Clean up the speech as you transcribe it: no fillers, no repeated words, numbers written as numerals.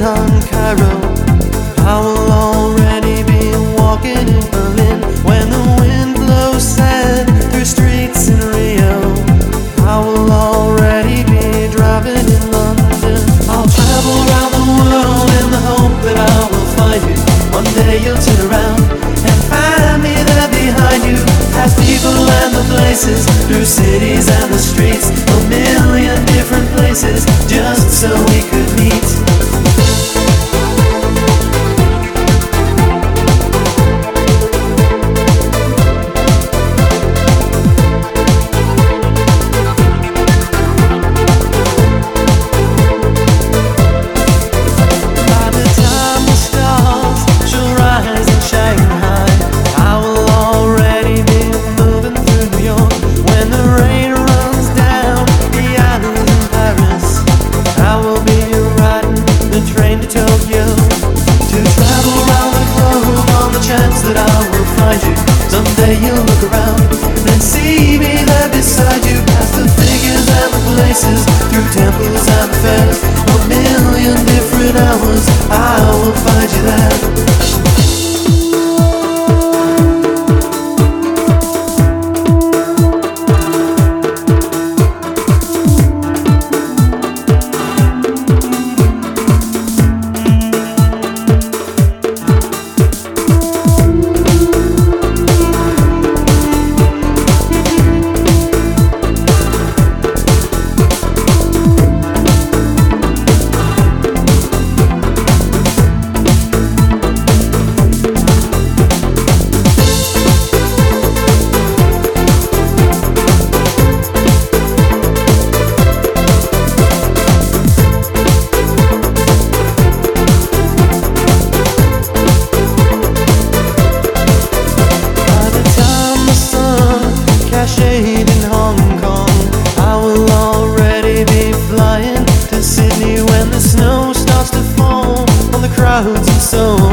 set on Cairo. I will already be walking in Berlin when the wind blows sand through streets in Rio. I will already be driving in London. I'll travel around the world in the hope that I will find you. One day you'll turn around and find me there behind you. Past people and the places, through cities and the streets, a million different places, just so we could meet. That I will find you. Someday you'll look around and see me there beside you. Past the figures and the places, through temples and fairs, a million different hours, I will find you there. Shade in Hong Kong, I will already be flying to Sydney when the snow starts to fall on the crowds and so on.